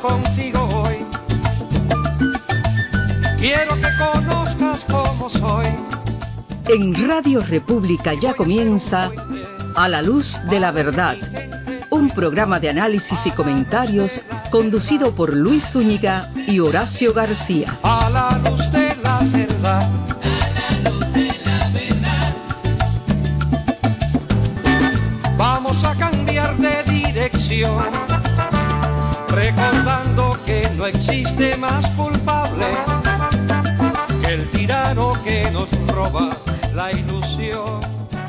contigo hoy. Quiero que conozcas cómo soy. En Radio República ya comienza A la Luz de la Verdad, un programa de análisis y comentarios conducido por Luis Zúñiga y Horacio García. A la luz de la verdad. A la luz de la verdad. Vamos a cambiar de dirección, recordando que no existe más culpable que el tirano que nos roba la ilusión.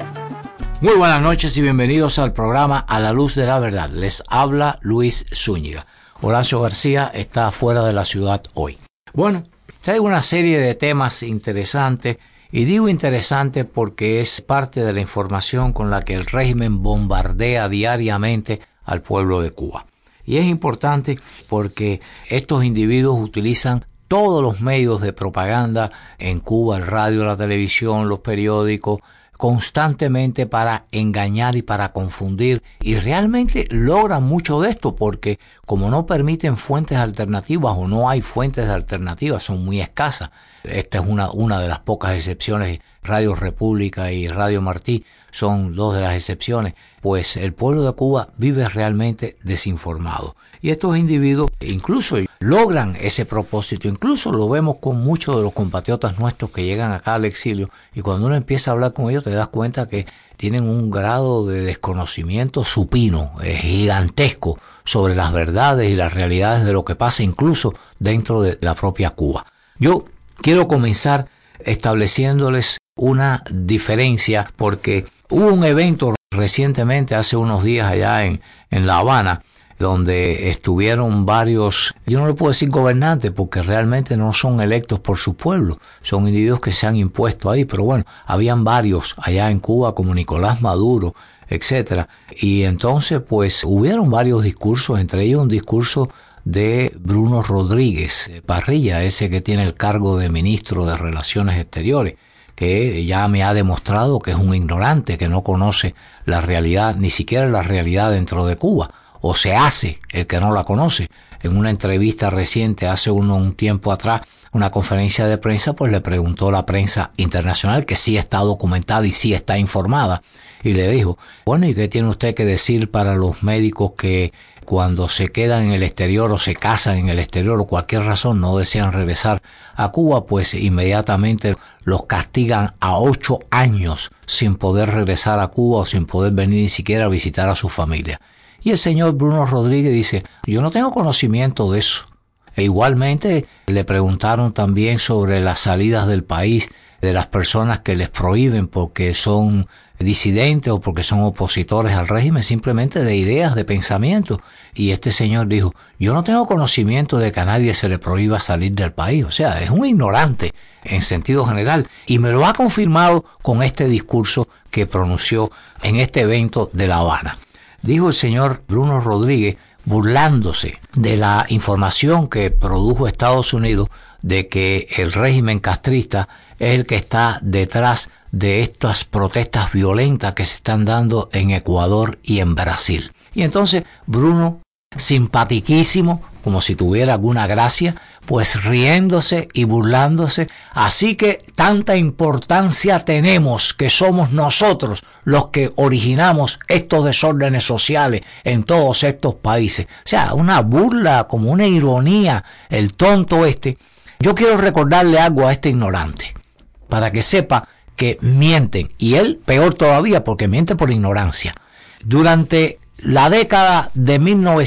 Muy buenas noches y bienvenidos al programa A la Luz de la Verdad. Les habla Luis Zúñiga. Horacio García está fuera de la ciudad hoy. Bueno, traigo una serie de temas interesantes, y digo interesante porque es parte de la información con la que el régimen bombardea diariamente al pueblo de Cuba. Y es importante porque estos individuos utilizan todos los medios de propaganda en Cuba, el radio, la televisión, los periódicos, constantemente para engañar y para confundir, y realmente logran mucho de esto porque como no permiten fuentes alternativas o no hay fuentes alternativas, son muy escasas. Esta es una de las pocas excepciones. Radio República y Radio Martí son dos de las excepciones, pues el pueblo de Cuba vive realmente desinformado. Y estos individuos incluso logran ese propósito, incluso lo vemos con muchos de los compatriotas nuestros que llegan acá al exilio, y cuando uno empieza a hablar con ellos te das cuenta que tienen un grado de desconocimiento supino, gigantesco, sobre las verdades y las realidades de lo que pasa incluso dentro de la propia Cuba. Yo quiero comenzar estableciéndoles una diferencia porque hubo un evento recientemente, hace unos días allá en La Habana, donde estuvieron varios, yo no le puedo decir gobernantes porque realmente no son electos por su pueblo, son individuos que se han impuesto ahí, pero bueno, habían varios allá en Cuba como Nicolás Maduro, etcétera, y entonces pues hubieron varios discursos, entre ellos un discurso de Bruno Rodríguez Parrilla, ese que tiene el cargo de ministro de Relaciones Exteriores, que ya me ha demostrado que es un ignorante, que no conoce la realidad, ni siquiera la realidad dentro de Cuba, o se hace el que no la conoce. En una entrevista reciente, hace un tiempo atrás, una conferencia de prensa, pues le preguntó la prensa internacional, que sí está documentada y sí está informada, y le dijo, bueno, ¿y qué tiene usted que decir para los médicos que cuando se quedan en el exterior o se casan en el exterior o cualquier razón no desean regresar a Cuba, pues inmediatamente los castigan a 8 años sin poder regresar a Cuba o sin poder venir ni siquiera a visitar a su familia? Y el señor Bruno Rodríguez dice, yo no tengo conocimiento de eso. E igualmente le preguntaron también sobre las salidas del país de las personas que les prohíben porque son disidentes o porque son opositores al régimen, simplemente de ideas, de pensamiento. Y este señor dijo, yo no tengo conocimiento de que a nadie se le prohíba salir del país. O sea, es un ignorante en sentido general. Y me lo ha confirmado con este discurso que pronunció en este evento de La Habana. Dijo el señor Bruno Rodríguez, burlándose de la información que produjo Estados Unidos de que el régimen castrista es el que está detrás de estas protestas violentas que se están dando en Ecuador y en Brasil. Y entonces Bruno, simpatiquísimo, como si tuviera alguna gracia, pues riéndose y burlándose. Así que tanta importancia tenemos que somos nosotros los que originamos estos desórdenes sociales en todos estos países. O sea, una burla, como una ironía, el tonto este. Yo quiero recordarle algo a este ignorante, para que sepa que mienten, y él peor todavía porque miente por ignorancia. Durante la década de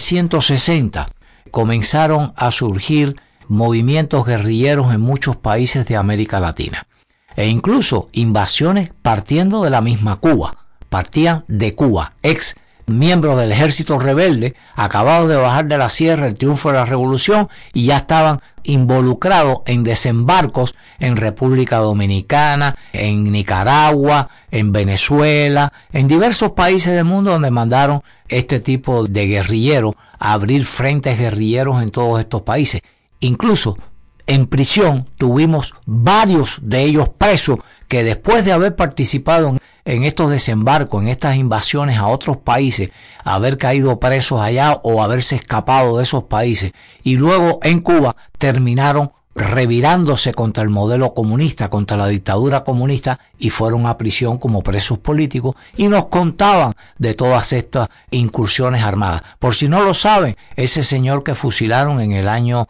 1960 comenzaron a surgir movimientos guerrilleros en muchos países de América Latina, e incluso invasiones partiendo de la misma Cuba, partían de Cuba, ex miembros del ejército rebelde, acabados de bajar de la sierra el triunfo de la revolución, y ya estaban involucrados en desembarcos en República Dominicana, en Nicaragua, en Venezuela, en diversos países del mundo donde mandaron este tipo de guerrilleros a abrir frentes guerrilleros en todos estos países. Incluso en prisión tuvimos varios de ellos presos que después de haber participado en estos desembarcos, en estas invasiones a otros países, haber caído presos allá o haberse escapado de esos países, y luego en Cuba terminaron revirándose contra el modelo comunista, contra la dictadura comunista, y fueron a prisión como presos políticos, y nos contaban de todas estas incursiones armadas. Por si no lo saben, ese señor que fusilaron en el año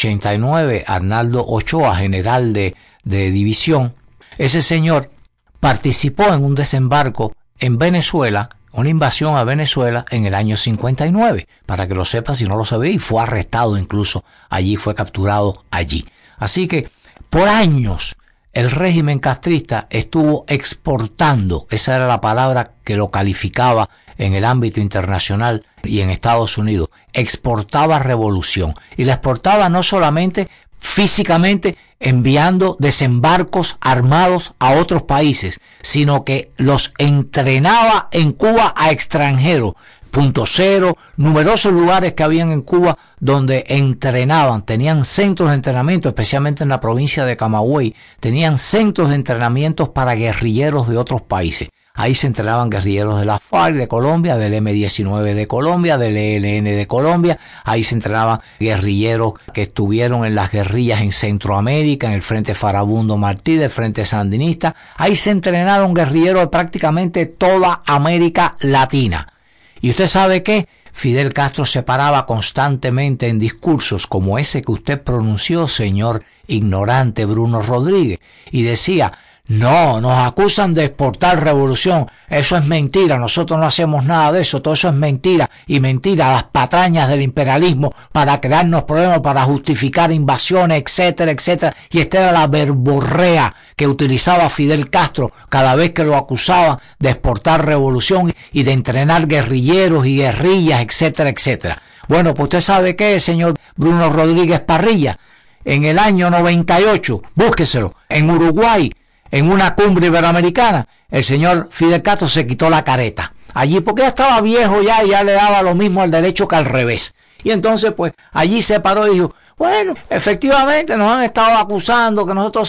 89, Arnaldo Ochoa, general de división, ese señor participó en un desembarco en Venezuela, una invasión a Venezuela en el año 59, para que lo sepa si no lo sabía, y fue arrestado incluso allí, fue capturado allí. Así que por años el régimen castrista estuvo exportando, esa era la palabra que lo calificaba en el ámbito internacional y en Estados Unidos, exportaba revolución, y la exportaba no solamente físicamente enviando desembarcos armados a otros países, sino que los entrenaba en Cuba a extranjeros. Punto Cero, numerosos lugares que habían en Cuba donde entrenaban, tenían centros de entrenamiento, especialmente en la provincia de Camagüey, tenían centros de entrenamientos para guerrilleros de otros países. Ahí se entrenaban guerrilleros de la FARC de Colombia, del M-19 de Colombia, del ELN de Colombia. Ahí se entrenaban guerrilleros que estuvieron en las guerrillas en Centroamérica, en el Frente Farabundo Martí, del Frente Sandinista. Ahí se entrenaron guerrilleros de prácticamente toda América Latina. Y usted sabe que Fidel Castro se paraba constantemente en discursos como ese que usted pronunció, señor ignorante Bruno Rodríguez, y decía: no, nos acusan de exportar revolución, eso es mentira, nosotros no hacemos nada de eso, todo eso es mentira, y mentira, las patrañas del imperialismo para crearnos problemas, para justificar invasiones, etcétera, etcétera. Y esta era la verborrea que utilizaba Fidel Castro cada vez que lo acusaban de exportar revolución y de entrenar guerrilleros y guerrillas, etcétera, etcétera. Bueno, pues usted sabe qué, señor Bruno Rodríguez Parrilla, en el año 98, búsqueselo, en Uruguay, en una cumbre iberoamericana, el señor Fidel Castro se quitó la careta allí porque ya estaba viejo ya, y ya le daba lo mismo al derecho que al revés. Y entonces pues allí se paró y dijo: bueno, efectivamente nos han estado acusando que nosotros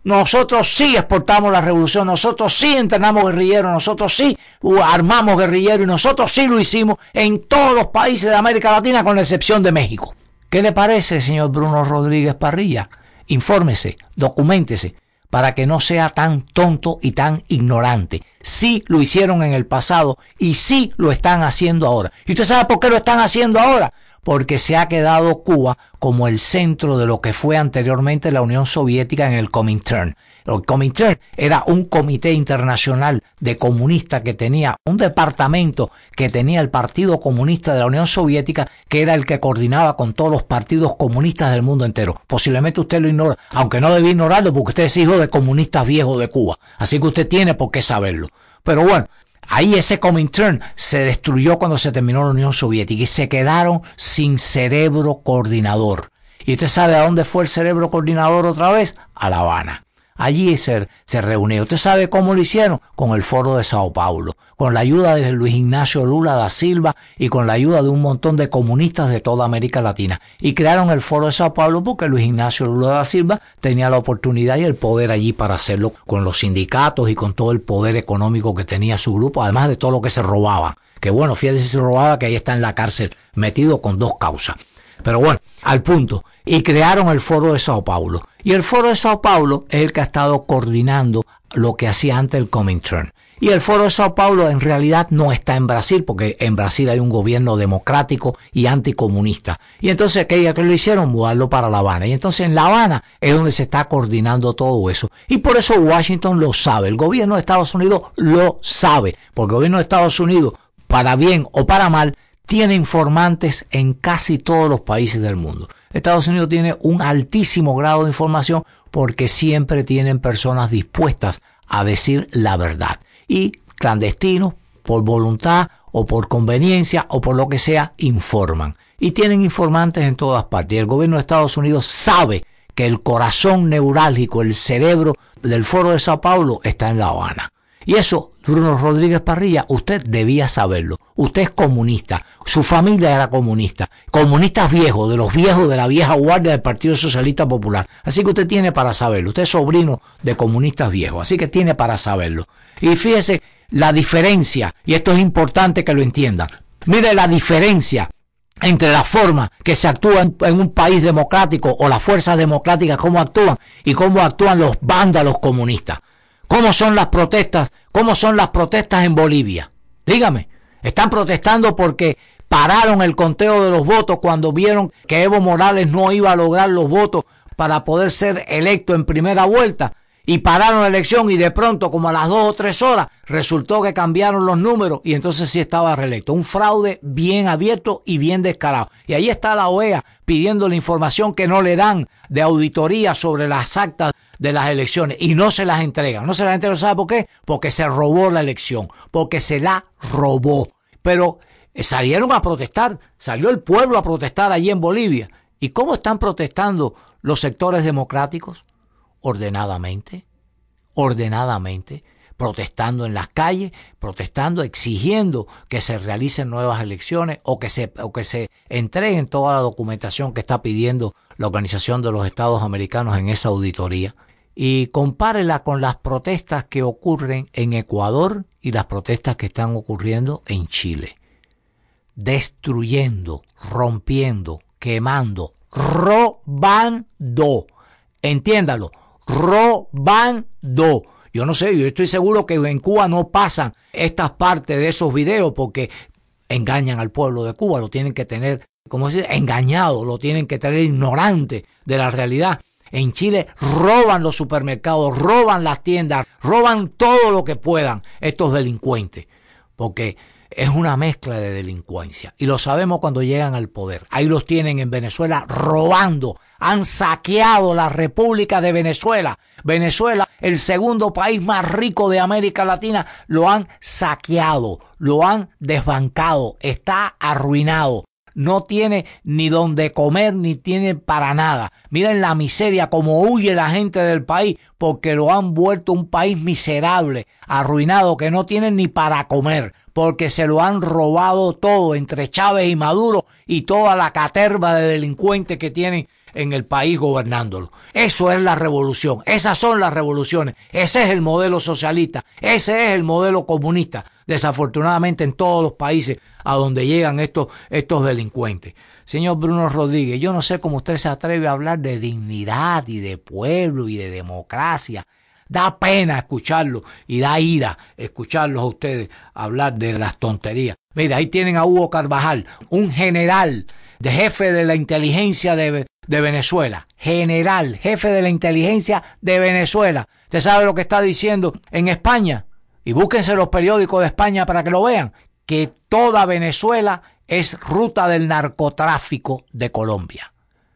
sí exportamos la revolución, nosotros sí entrenamos guerrilleros, nosotros sí armamos guerrilleros, y nosotros sí lo hicimos en todos los países de América Latina con la excepción de México. ¿Qué le parece, señor Bruno Rodríguez Parrilla? Infórmese, documéntese, para que no sea tan tonto y tan ignorante. Sí lo hicieron en el pasado y sí lo están haciendo ahora. ¿Y usted sabe por qué lo están haciendo ahora? Porque se ha quedado Cuba como el centro de lo que fue anteriormente la Unión Soviética en el Comintern. El Comintern era un comité internacional de comunistas que tenía un departamento que tenía el Partido Comunista de la Unión Soviética, que era el que coordinaba con todos los partidos comunistas del mundo entero. Posiblemente usted lo ignora, aunque no debe ignorarlo porque usted es hijo de comunistas viejos de Cuba. Así que usted tiene por qué saberlo. Pero bueno, ahí ese Comintern se destruyó cuando se terminó la Unión Soviética y se quedaron sin cerebro coordinador. ¿Y usted sabe a dónde fue el cerebro coordinador otra vez? A La Habana. Allí se reunió. ¿Usted sabe cómo lo hicieron? Con el Foro de Sao Paulo, con la ayuda de Luis Ignacio Lula da Silva y con la ayuda de un montón de comunistas de toda América Latina. Y crearon el Foro de Sao Paulo porque Luis Ignacio Lula da Silva tenía la oportunidad y el poder allí para hacerlo, con los sindicatos y con todo el poder económico que tenía su grupo, además de todo lo que se robaba. Que bueno, fíjese si se robaba, que ahí está en la cárcel metido con 2 causas. Pero bueno, al punto. Y crearon el Foro de Sao Paulo. Y el Foro de Sao Paulo es el que ha estado coordinando lo que hacía antes el Comintern. Y el Foro de Sao Paulo en realidad no está en Brasil, porque en Brasil hay un gobierno democrático y anticomunista. Y entonces, ¿qué lo hicieron? Mudarlo para La Habana. Y entonces en La Habana es donde se está coordinando todo eso. Y por eso Washington lo sabe. El gobierno de Estados Unidos lo sabe. Porque el gobierno de Estados Unidos, para bien o para mal, tiene informantes en casi todos los países del mundo. Estados Unidos tiene un altísimo grado de información porque siempre tienen personas dispuestas a decir la verdad. Y clandestinos, por voluntad o por conveniencia o por lo que sea, informan. Y tienen informantes en todas partes. Y el gobierno de Estados Unidos sabe que el corazón neurálgico, el cerebro del Foro de Sao Paulo está en La Habana. Y eso Bruno Rodríguez Parrilla, usted debía saberlo. Usted es comunista. Su familia era comunista. Comunistas viejos, de la vieja guardia del Partido Socialista Popular. Así que usted tiene para saberlo. Usted es sobrino de comunistas viejos. Así que tiene para saberlo. Y fíjese la diferencia, y esto es importante que lo entiendan. Mire la diferencia entre la forma que se actúa en un país democrático o las fuerzas democráticas, cómo actúan y cómo actúan los vándalos comunistas. ¿Cómo son las protestas? ¿Cómo son las protestas en Bolivia? Dígame, están protestando porque pararon el conteo de los votos cuando vieron que Evo Morales no iba a lograr los votos para poder ser electo en primera vuelta. Y pararon la elección y de pronto, como a las 2 o 3 horas, resultó que cambiaron los números y entonces sí estaba reelecto. Un fraude bien abierto y bien descarado. Y ahí está la OEA pidiendo la información que no le dan de auditoría sobre las actas de las elecciones y no se las entregan. No se las entregan, ¿sabe por qué? Porque se robó la elección, porque se la robó. Pero salieron a protestar, salió el pueblo a protestar allí en Bolivia. ¿Y cómo están protestando los sectores democráticos? Ordenadamente, protestando en las calles, protestando, exigiendo que se realicen nuevas elecciones o que se entreguen toda la documentación que está pidiendo la Organización de los Estados Americanos en esa auditoría. Y compárela con las protestas que ocurren en Ecuador y las protestas que están ocurriendo en Chile. Destruyendo, rompiendo, quemando, robando. Entiéndalo. Robando. Yo no sé, yo estoy seguro que en Cuba no pasan estas partes de esos videos porque engañan al pueblo de Cuba, lo tienen que tener, como se dice, engañado, lo tienen que tener ignorante de la realidad. En Chile roban los supermercados, roban las tiendas, roban todo lo que puedan estos delincuentes, porque es una mezcla de delincuencia y lo sabemos cuando llegan al poder. Ahí los tienen en Venezuela robando. Han saqueado la República de Venezuela. Venezuela, el segundo país más rico de América Latina, lo han saqueado, lo han desbancado, está arruinado. No tiene ni donde comer, ni tiene para nada. Miren la miseria, como huye la gente del país, porque lo han vuelto un país miserable, arruinado, que no tienen ni para comer, porque se lo han robado todo entre Chávez y Maduro y toda la caterva de delincuentes que tienen en el país gobernándolo. Eso es la revolución, esas son las revoluciones, ese es el modelo socialista, ese es el modelo comunista, desafortunadamente en todos los países a donde llegan estos delincuentes. Señor Bruno Rodríguez, yo no sé cómo usted se atreve a hablar de dignidad y de pueblo y de democracia. Da pena escucharlo y da ira escucharlos a ustedes hablar de las tonterías. Mira, ahí tienen a Hugo Carvajal, un general de jefe de la inteligencia de Venezuela. General, jefe de la inteligencia de Venezuela. ¿Usted sabe lo que está diciendo en España? Y búsquense los periódicos de España para que lo vean. Que toda Venezuela es ruta del narcotráfico de Colombia.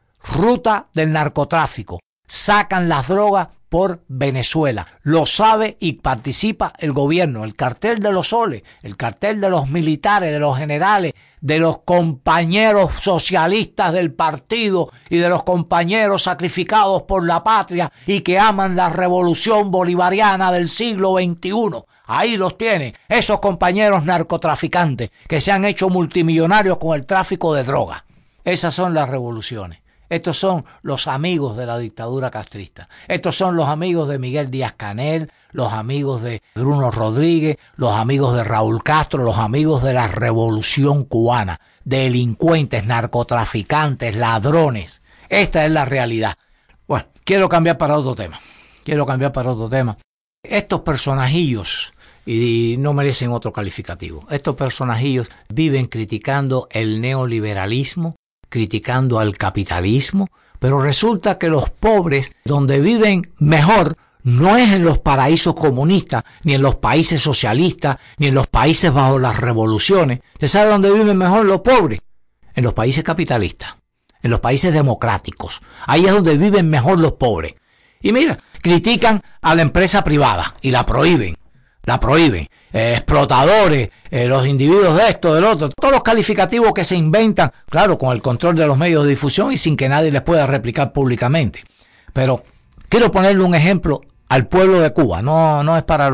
Ruta del narcotráfico. Sacan las drogas por Venezuela. Lo sabe y participa el gobierno, el cartel de los soles, el cartel de los militares, de los generales, de los compañeros socialistas del partido y de los compañeros sacrificados por la patria y que aman la revolución bolivariana del siglo XXI. Ahí los tiene, esos compañeros narcotraficantes que se han hecho multimillonarios con el tráfico de droga. Esas son las revoluciones. Estos son los amigos de la dictadura castrista. Estos son los amigos de Miguel Díaz-Canel, los amigos de Bruno Rodríguez, los amigos de Raúl Castro, los amigos de la revolución cubana. Delincuentes, narcotraficantes, ladrones. Esta es la realidad. Bueno, quiero cambiar para otro tema. Estos personajillos, y no merecen otro calificativo, estos personajillos viven criticando el neoliberalismo, criticando al capitalismo, pero resulta que los pobres, donde viven mejor, no es en los paraísos comunistas, ni en los países socialistas, ni en los países bajo las revoluciones. ¿Usted sabe dónde viven mejor los pobres? En los países capitalistas, en los países democráticos. Ahí es donde viven mejor los pobres. Y mira, critican a la empresa privada y la prohíben. Explotadores, los individuos de esto, del otro, todos los calificativos que se inventan, claro, con el control de los medios de difusión y sin que nadie les pueda replicar públicamente. Pero quiero ponerle un ejemplo al pueblo de Cuba, no es para los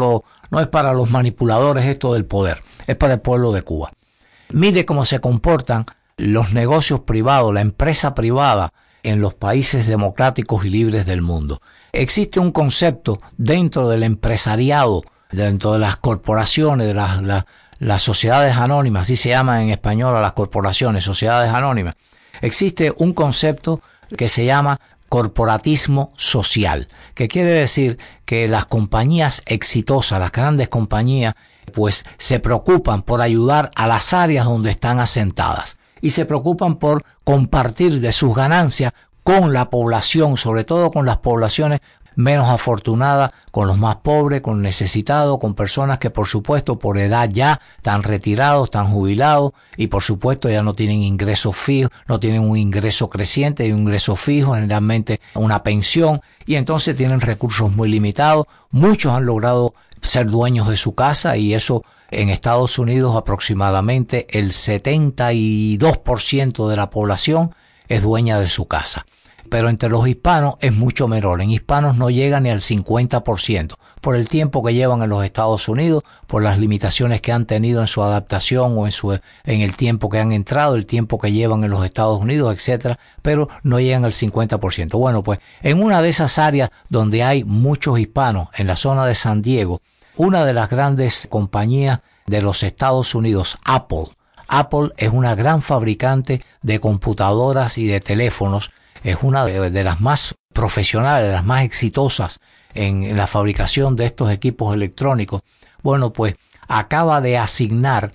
no es para los manipuladores esto del poder, es para el pueblo de Cuba. Mire cómo se comportan los negocios privados, la empresa privada en los países democráticos y libres del mundo. Existe un concepto dentro del empresariado, dentro de las corporaciones, de las sociedades anónimas, así se llaman en español a las corporaciones, sociedades anónimas. Existe un concepto que se llama corporatismo social, que quiere decir que las compañías exitosas, las grandes compañías, pues se preocupan por ayudar a las áreas donde están asentadas y se preocupan por compartir de sus ganancias con la población, sobre todo con las poblaciones menos afortunadas, con los más pobres, con necesitados, con personas que por supuesto por edad ya están retirados, están jubilados y por supuesto ya no tienen ingresos fijos, no tienen un ingreso creciente y un ingreso fijo, generalmente una pensión, y entonces tienen recursos muy limitados. Muchos han logrado ser dueños de su casa y eso en Estados Unidos aproximadamente el 72% de la población es dueña de su casa. Pero entre los hispanos es mucho menor. En hispanos no llega ni al 50%, por el tiempo que llevan en los Estados Unidos, por las limitaciones que han tenido en su adaptación o en el tiempo que han entrado, el tiempo que llevan en los Estados Unidos, etcétera, pero no llegan al 50%. Bueno, pues en una de esas áreas donde hay muchos hispanos, en la zona de San Diego, una de las grandes compañías de los Estados Unidos, Apple es una gran fabricante de computadoras y de teléfonos. Es una de las más profesionales, de las más exitosas en la fabricación de estos equipos electrónicos. Bueno, pues acaba de asignar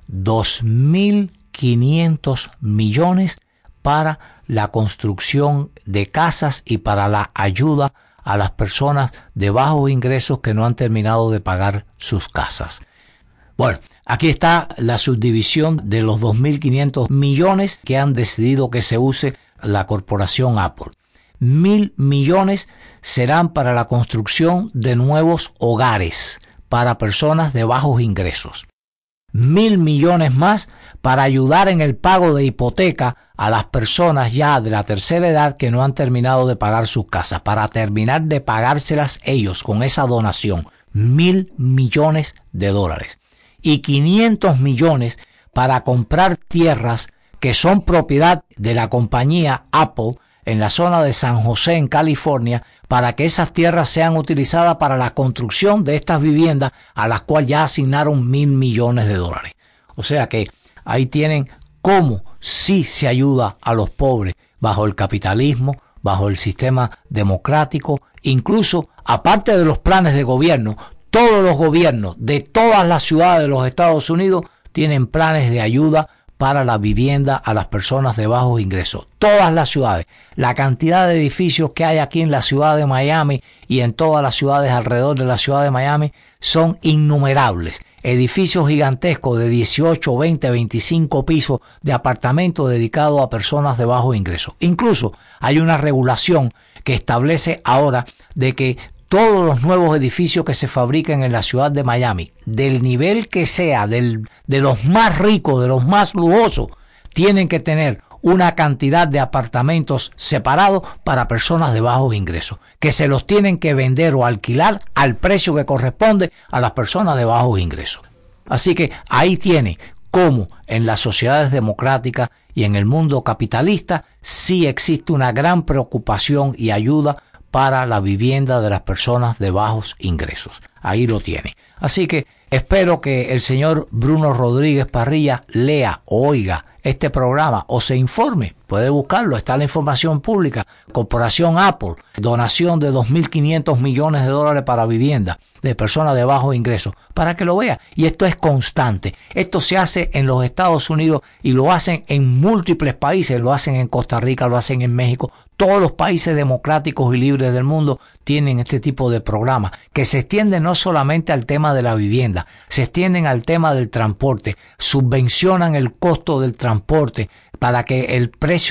2.500 millones para la construcción de casas y para la ayuda a las personas de bajos ingresos que no han terminado de pagar sus casas. Bueno, aquí está la subdivisión de los 2.500 millones que han decidido que se use la corporación Apple. 1.000 millones serán para la construcción de nuevos hogares para personas de bajos ingresos. 1.000 millones más para ayudar en el pago de hipoteca a las personas ya de la tercera edad que no han terminado de pagar sus casas, para terminar de pagárselas ellos con esa donación. 1.000 millones de dólares. Y 500 millones para comprar tierras que son propiedad de la compañía Apple en la zona de San José, en California, para que esas tierras sean utilizadas para la construcción de estas viviendas a las cuales ya asignaron 1.000 millones de dólares. O sea que ahí tienen cómo sí se ayuda a los pobres bajo el capitalismo, bajo el sistema democrático, incluso aparte de los planes de gobierno. Todos los gobiernos de todas las ciudades de los Estados Unidos tienen planes de ayuda para la vivienda a las personas de bajos ingresos. Todas las ciudades. La cantidad de edificios que hay aquí en la ciudad de Miami y en todas las ciudades alrededor de la ciudad de Miami son innumerables. Edificios gigantescos de 18, 20, 25 pisos de apartamentos dedicados a personas de bajos ingresos. Incluso hay una regulación que establece ahora de que todos los nuevos edificios que se fabriquen en la ciudad de Miami, del nivel que sea, de los más ricos, de los más lujosos, tienen que tener una cantidad de apartamentos separados para personas de bajos ingresos, que se los tienen que vender o alquilar al precio que corresponde a las personas de bajos ingresos. Así que ahí tiene cómo en las sociedades democráticas y en el mundo capitalista sí existe una gran preocupación y ayuda para la vivienda de las personas de bajos ingresos. Ahí lo tiene. Así que espero que el señor Bruno Rodríguez Parrilla lea o oiga este programa o se informe. Puede buscarlo, está la información pública. Corporación Apple, donación de 2.500 millones de dólares para vivienda de personas de bajos ingresos, para que lo vea. Y esto es constante. Esto se hace en los Estados Unidos y lo hacen en múltiples países. Lo hacen en Costa Rica, lo hacen en México. Todos los países democráticos y libres del mundo tienen este tipo de programas que se extienden no solamente al tema de la vivienda, se extienden al tema del transporte, subvencionan el costo del transporte para que el precio del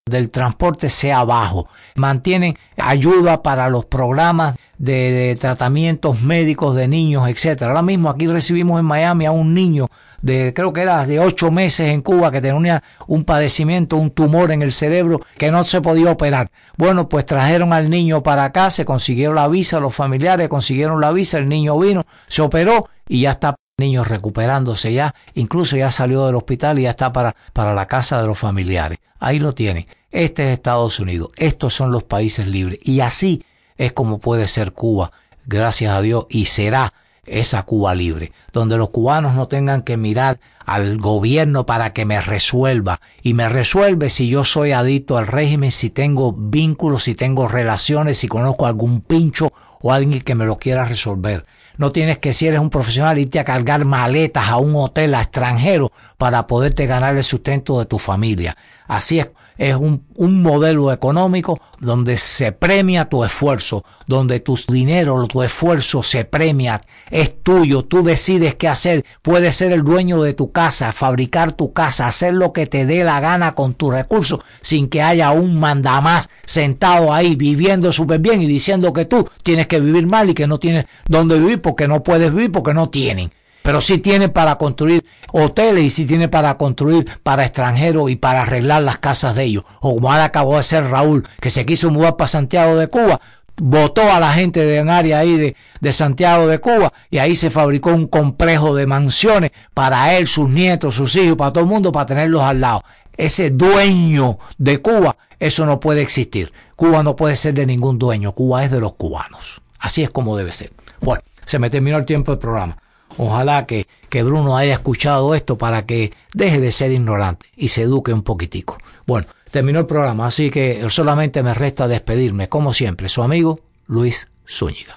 del transporte sea bajo. Mantienen ayuda para los programas de tratamientos médicos de niños, etcétera. Ahora mismo aquí recibimos en Miami a un niño creo que era de 8 meses en Cuba, que tenía un padecimiento, un tumor en el cerebro que no se podía operar. Bueno, pues trajeron al niño para acá, se consiguieron la visa, los familiares consiguieron la visa, el niño vino, se operó y ya está el niño recuperándose ya, incluso ya salió del hospital y ya está para la casa de los familiares. Ahí lo tienen. Este es Estados Unidos, estos son los países libres y así es como puede ser Cuba, gracias a Dios, y será esa Cuba libre, donde los cubanos no tengan que mirar al gobierno para que me resuelva, y me resuelve si yo soy adicto al régimen, si tengo vínculos, si tengo relaciones, si conozco algún pincho o alguien que me lo quiera resolver. No tienes que, si eres un profesional, irte a cargar maletas a un hotel a extranjero para poderte ganar el sustento de tu familia. Así es un modelo económico donde se premia tu esfuerzo, donde tu dinero, tu esfuerzo se premia, es tuyo, tú decides qué hacer, puedes ser el dueño de tu casa, fabricar tu casa, hacer lo que te dé la gana con tus recursos, sin que haya un mandamás sentado ahí viviendo súper bien y diciendo que tú tienes que vivir mal y que no tienes dónde vivir porque no puedes vivir porque no tienen. Pero sí tienen para construir hoteles y sí tienen para construir para extranjeros y para arreglar las casas de ellos. O como ahora acabó de ser Raúl, que se quiso mudar para Santiago de Cuba, votó a la gente de un área ahí de Santiago de Cuba y ahí se fabricó un complejo de mansiones para él, sus nietos, sus hijos, para todo el mundo, para tenerlos al lado. Ese dueño de Cuba, eso no puede existir. Cuba no puede ser de ningún dueño, Cuba es de los cubanos. Así es como debe ser. Bueno, se me terminó el tiempo del programa. Ojalá que Bruno haya escuchado esto para que deje de ser ignorante y se eduque un poquitico. Bueno, terminó el programa, así que solamente me resta despedirme, como siempre, su amigo Luis Zúñiga.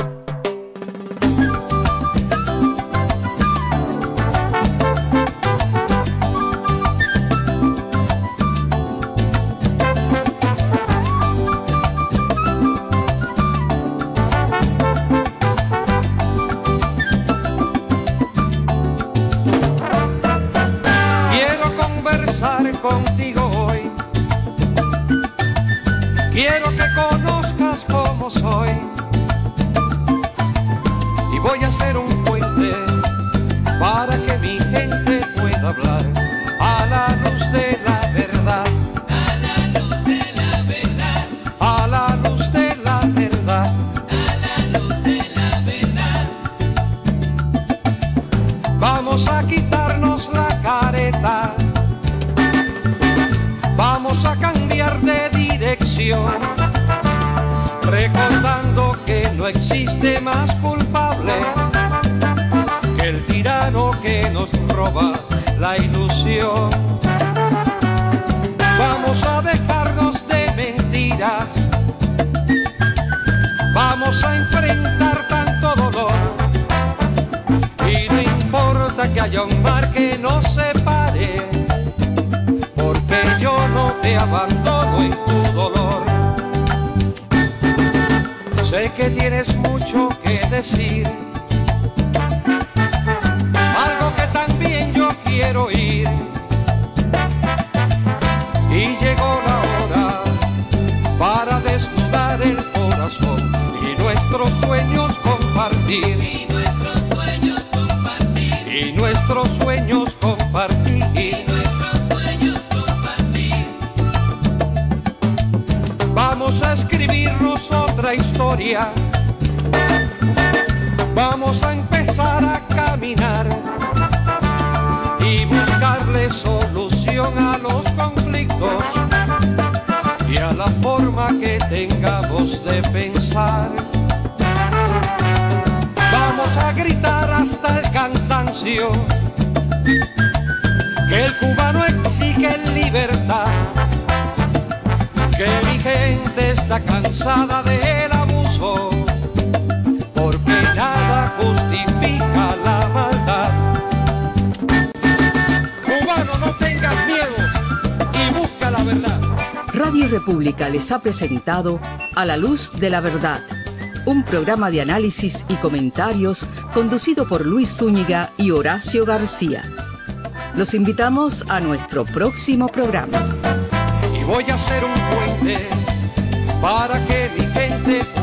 Contigo hoy quiero que conozcas cómo soy y voy a hacer un puente para que mi gente pueda hablar a la luz de la verdad, a la luz de la verdad, a la luz de la verdad, a la luz de la verdad. Vamos a quitarnos la careta, vamos a cambiar de dirección, recordando que no existe más culpable que el tirano que nos roba la ilusión. Vamos a dejarnos de mentiras, vamos a enfrentar tanto dolor, y no importa que haya un mar que nos separe, porque yo no te abandono en tu dolor. Sé que tienes mucho que decir, algo que también yo quiero oír, y llegó la hora para desnudar el corazón y nuestros sueños compartir, Y nuestros sueños compartir, y nuestros sueños compartir. y nuestros sueños compartir. Vamos a escribirnos otra historia, vamos a empezar a caminar y buscarle solución a los conflictos y a la forma que tengamos de pensar. Vamos a gritar hasta el cansancio que el cubano exige libertad, que mi gente está cansada del abuso, porque nada justifica la maldad. Cubano, no tengas miedo y busca la verdad. Radio República les ha presentado A la Luz de la Verdad, un programa de análisis y comentarios conducido por Luis Zúñiga y Horacio García. Los invitamos a nuestro próximo programa. Y voy a hacer un puente para que mi gente